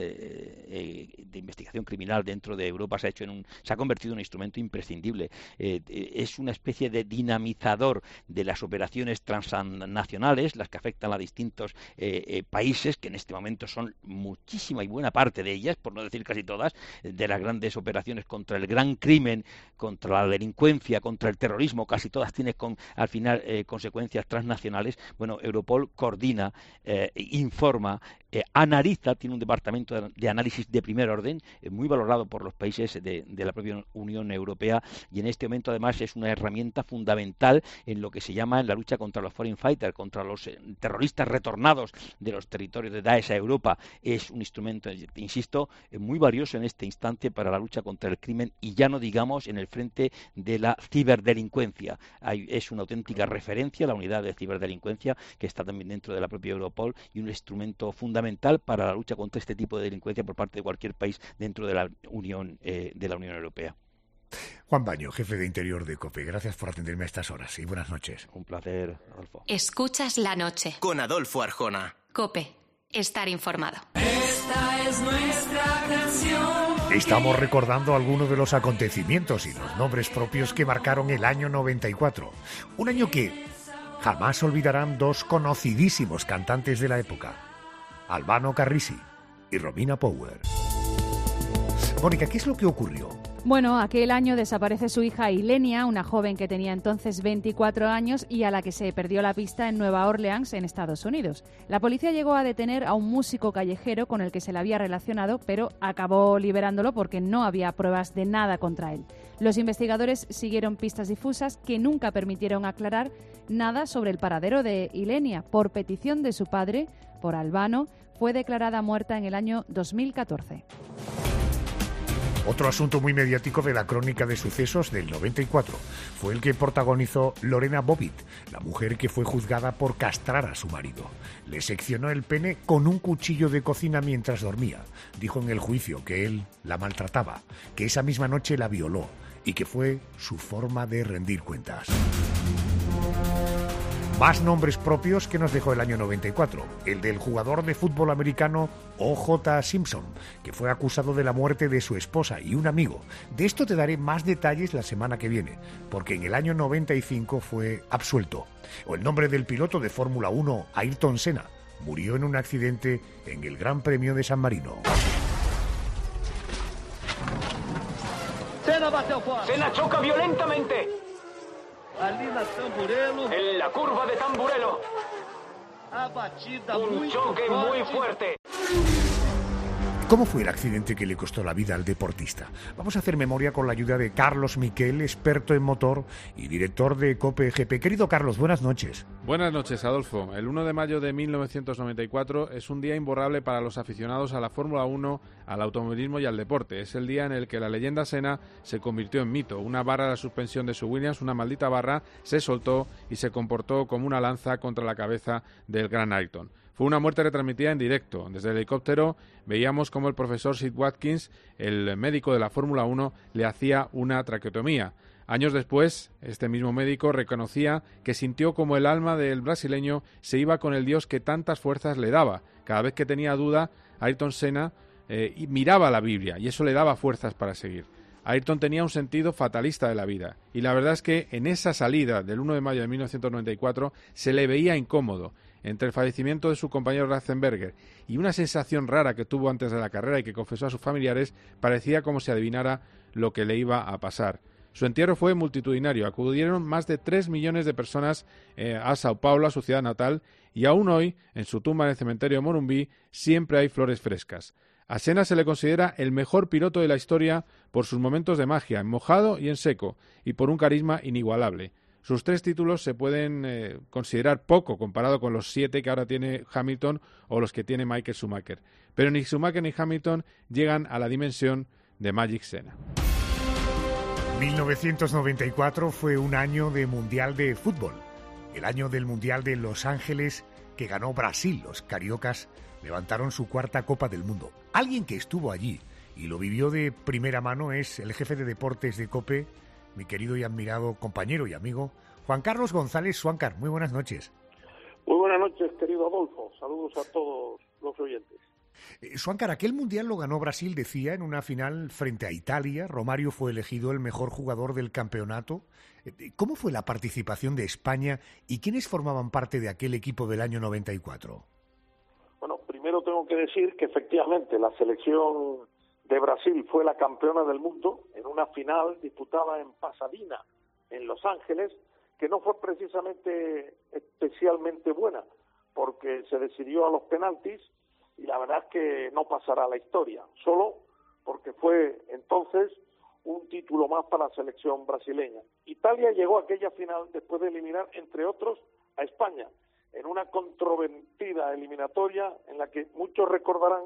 de investigación criminal dentro de Europa, se ha convertido en un instrumento imprescindible. Es una especie de dinamizador de las operaciones transnacionales, las que afectan a distintos países, que en este momento son muchísima y buena parte de ellas, por no decir casi todas, de las grandes operaciones contra el gran crimen, contra la delincuencia, contra el terrorismo, casi todas tienen al final consecuencias transnacionales. Bueno, Europol coordina, informa, analiza, tiene un departamento de análisis de primer orden, muy valorado por los países de la propia Unión Europea, y en este momento además es una herramienta fundamental en lo que se llama en la lucha contra los foreign fighters, contra los terroristas retornados de los territorios de Daesh a Europa. Es un instrumento, insisto, muy valioso en este instante para la lucha contra el crimen, y ya no digamos en el frente de la ciberdelincuencia. Es una auténtica referencia la unidad de ciberdelincuencia, que está también dentro de la propia Europol, y un instrumento fundamental para la lucha contra este tipo de delincuencia por parte de cualquier país dentro de la Unión Europea. Juan Baño, jefe de Interior de COPE, gracias por atenderme a estas horas y buenas noches. Un placer, Adolfo. Escuchas la noche. Con Adolfo Arjona. COPE. Estar informado. Esta es nuestra canción. Estamos recordando algunos de los acontecimientos y los nombres propios que marcaron el año 94. Un año que jamás olvidarán dos conocidísimos cantantes de la época, Albano Carrisi y Romina Power. Mónica, ¿qué es lo que ocurrió Bueno, aquel año desaparece su hija Ilenia, una joven que tenía entonces 24 años y a la que se perdió la pista en Nueva Orleans, en Estados Unidos. La policía llegó a detener a un músico callejero con el que se le había relacionado, pero acabó liberándolo porque no había pruebas de nada contra él. Los investigadores siguieron pistas difusas que nunca permitieron aclarar nada sobre el paradero de Ilenia. Por petición de su padre, por Albano, fue declarada muerta en el año 2014. Otro asunto muy mediático de la crónica de sucesos del 94 fue el que protagonizó Lorena Bobbitt, la mujer que fue juzgada por castrar a su marido. Le seccionó el pene con un cuchillo de cocina mientras dormía. Dijo en el juicio que él la maltrataba, que esa misma noche la violó y que fue su forma de rendir cuentas. Más nombres propios que nos dejó el año 94, el del jugador de fútbol americano O.J. Simpson, que fue acusado de la muerte de su esposa y un amigo. De esto te daré más detalles la semana que viene, porque en el año 95 fue absuelto. O el nombre del piloto de Fórmula 1, Ayrton Senna, murió en un accidente en el Gran Premio de San Marino. Senna choca violentamente. En la curva de Tamburello. Un choque muy fuerte. ¿Cómo fue el accidente que le costó la vida al deportista? Vamos a hacer memoria con la ayuda de Carlos Miquel, experto en motor y director de COPE GP. Querido Carlos, buenas noches. Buenas noches, Adolfo. El 1 de mayo de 1994 es un día imborrable para los aficionados a la Fórmula 1, al automovilismo y al deporte. Es el día en el que la leyenda Senna se convirtió en mito. Una barra de la suspensión de su Williams, una maldita barra, se soltó y se comportó como una lanza contra la cabeza del gran Ayrton. Fue una muerte retransmitida en directo. Desde el helicóptero veíamos cómo el profesor Sid Watkins, el médico de la Fórmula 1, le hacía una traqueotomía. Años después, este mismo médico reconocía que sintió como el alma del brasileño se iba con el Dios que tantas fuerzas le daba. Cada vez que tenía duda, Ayrton Senna miraba la Biblia y eso le daba fuerzas para seguir. Ayrton tenía un sentido fatalista de la vida y la verdad es que en esa salida del 1 de mayo de 1994 se le veía incómodo. Entre el fallecimiento de su compañero Ratzenberger y una sensación rara que tuvo antes de la carrera y que confesó a sus familiares, parecía como si adivinara lo que le iba a pasar. Su entierro fue multitudinario. Acudieron más de 3 millones de personas a Sao Paulo, a su ciudad natal, y aún hoy, en su tumba en el cementerio de Morumbi, siempre hay flores frescas. A Senna se le considera el mejor piloto de la historia por sus momentos de magia, en mojado y en seco, y por un carisma inigualable. Sus 3 títulos se pueden considerar poco comparado con los 7 que ahora tiene Hamilton o los que tiene Michael Schumacher. Pero ni Schumacher ni Hamilton llegan a la dimensión de Magic Senna. 1994 fue un año de Mundial de Fútbol. El año del Mundial de Los Ángeles que ganó Brasil. Los cariocas levantaron su 4ª Copa del Mundo. Alguien que estuvo allí y lo vivió de primera mano es el jefe de deportes de COPE, mi querido y admirado compañero y amigo, Juan Carlos González Suáncar. Muy buenas noches. Muy buenas noches, querido Adolfo. Saludos a todos los oyentes. Suáncar, aquel mundial lo ganó Brasil, decía, en una final frente a Italia. Romario fue elegido el mejor jugador del campeonato. ¿Cómo fue la participación de España y quiénes formaban parte de aquel equipo del año 94? Bueno, primero tengo que decir que efectivamente la selección de Brasil fue la campeona del mundo en una final disputada en Pasadena, en Los Ángeles, que no fue precisamente especialmente buena, porque se decidió a los penaltis y la verdad es que no pasará a la historia, solo porque fue entonces un título más para la selección brasileña. Italia llegó a aquella final después de eliminar, entre otros, a España, en una controvertida eliminatoria en la que muchos recordarán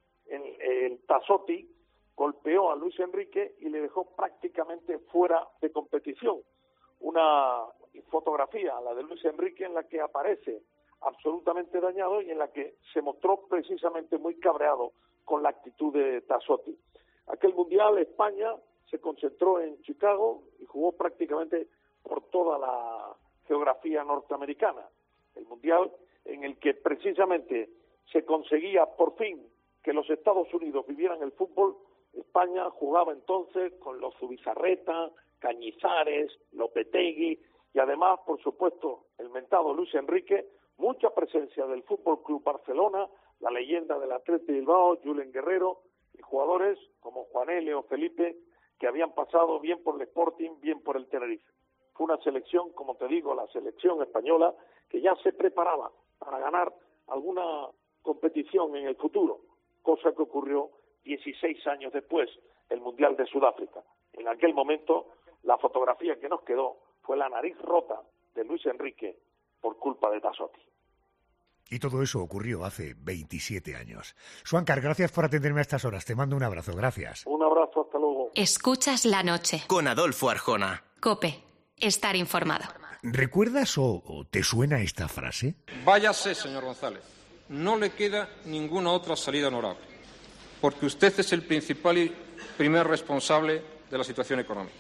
el Tassotti golpeó a Luis Enrique y le dejó prácticamente fuera de competición. Una fotografía, la de Luis Enrique, en la que aparece absolutamente dañado y en la que se mostró precisamente muy cabreado con la actitud de Tassotti. Aquel mundial España se concentró en Chicago y jugó prácticamente por toda la geografía norteamericana. El mundial en el que precisamente se conseguía por fin que los Estados Unidos vivieran el fútbol. España jugaba entonces con los Zubizarreta, Cañizares, Lopetegui y además, por supuesto, el mentado Luis Enrique, mucha presencia del Fútbol Club Barcelona, la leyenda del Athletic Bilbao, Julen Guerrero, y jugadores como Juan L. o Felipe, que habían pasado bien por el Sporting, bien por el Tenerife. Fue una selección, como te digo, la selección española, que ya se preparaba para ganar alguna competición en el futuro, cosa que ocurrió 16 años después, el Mundial de Sudáfrica. En aquel momento, la fotografía que nos quedó fue la nariz rota de Luis Enrique por culpa de Tassotti. Y todo eso ocurrió hace 27 años. Suancar, gracias por atenderme a estas horas. Te mando un abrazo, gracias. Un abrazo, hasta luego. Escuchas la noche. Con Adolfo Arjona. COPE. Estar informado. ¿Recuerdas o te suena esta frase? Váyase, señor González. No le queda ninguna otra salida honorable, porque usted es el principal y primer responsable de la situación económica.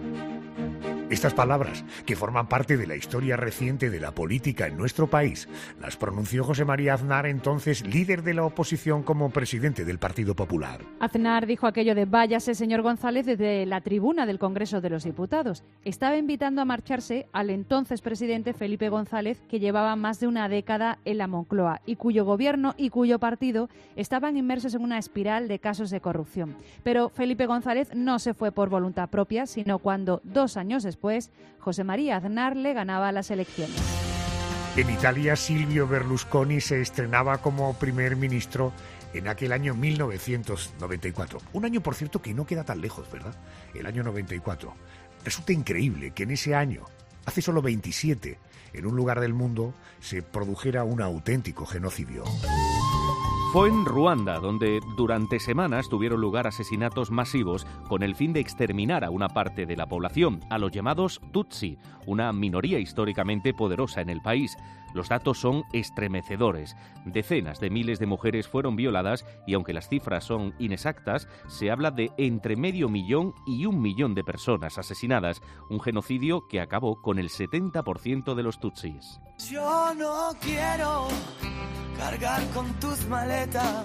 Estas palabras, que forman parte de la historia reciente de la política en nuestro país, las pronunció José María Aznar, entonces líder de la oposición como presidente del Partido Popular. Aznar dijo aquello de váyase, señor González, desde la tribuna del Congreso de los Diputados. Estaba invitando a marcharse al entonces presidente Felipe González, que llevaba más de una década en la Moncloa y cuyo gobierno y cuyo partido estaban inmersos en una espiral de casos de corrupción. Pero Felipe González no se fue por voluntad propia, sino cuando, 2 años después, José María Aznar le ganaba las elecciones. En Italia, Silvio Berlusconi se estrenaba como primer ministro en aquel año 1994. Un año, por cierto, que no queda tan lejos, ¿verdad? El año 94. Resulta increíble que en ese año, hace solo 27, en un lugar del mundo, se produjera un auténtico genocidio. Fue en Ruanda, donde durante semanas tuvieron lugar asesinatos masivos con el fin de exterminar a una parte de la población, a los llamados Tutsi, una minoría históricamente poderosa en el país. Los datos son estremecedores. Decenas de miles de mujeres fueron violadas y, aunque las cifras son inexactas, se habla de entre 500.000 y 1 millón de personas asesinadas, un genocidio que acabó con el 70% de los Tutsis. Yo no quiero cargar con tus maletas.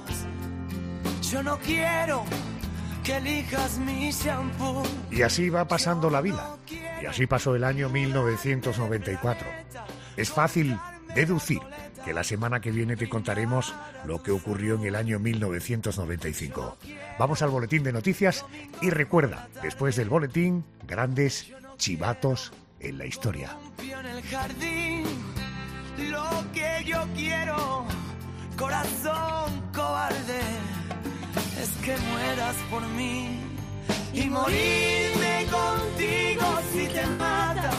Yo no quiero que elijas mi shampoo. Y así va pasando la vida. Y así pasó el año 1994. Es fácil deducir que la semana que viene te contaremos lo que ocurrió en el año 1995. Vamos al boletín de noticias y recuerda, después del boletín, grandes chivatos en la historia. En el jardín, lo que yo quiero, corazón cobarde, es que mueras por mí y morirme contigo si te matas,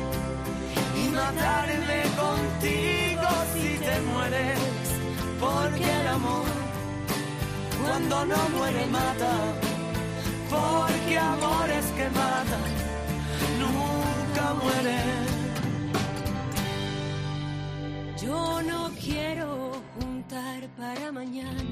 y matarme contigo si te mueres, porque el amor cuando no muere mata, porque amores que matan nunca mueren. Yo no quiero juntar para mañana.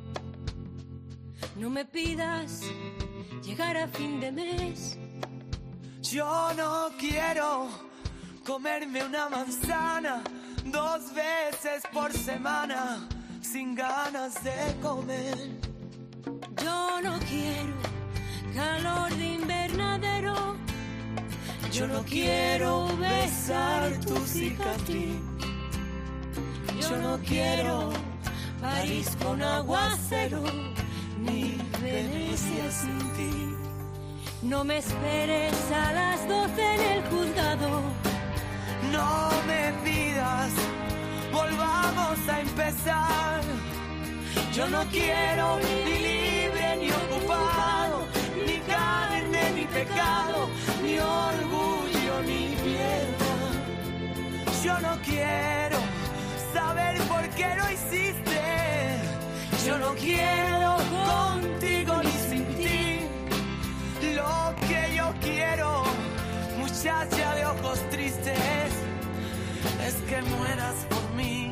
No me pidas llegar a fin de mes. Yo no quiero comerme una manzana 2 veces por semana sin ganas de comer. Yo no quiero calor de invernadero. Yo no quiero besar tu cicatriz. Yo no quiero París con aguacero, ni Venecia sin ti. No me esperes a las 12 en el juzgado. No me pidas, volvamos a empezar. Yo no quiero ni libre ni ocupado, ni carne ni pecado, ni orgullo ni piedad. Yo no quiero saber por qué lo hiciste. Yo no quiero contigo ni sin ti. Lo que yo quiero, muchacha de ojos tristes, es que mueras por mí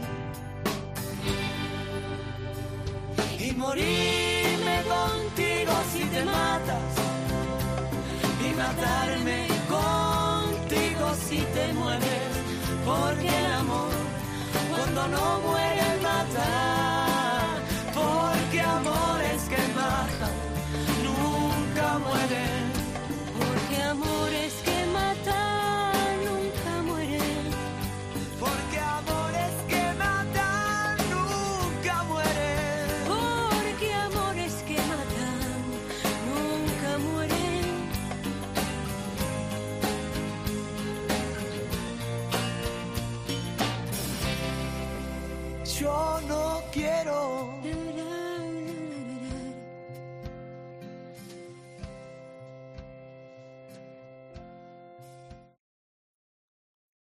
y morirme contigo si te matas, y matarme contigo si te mueres, porque el amor cuando no muere mata.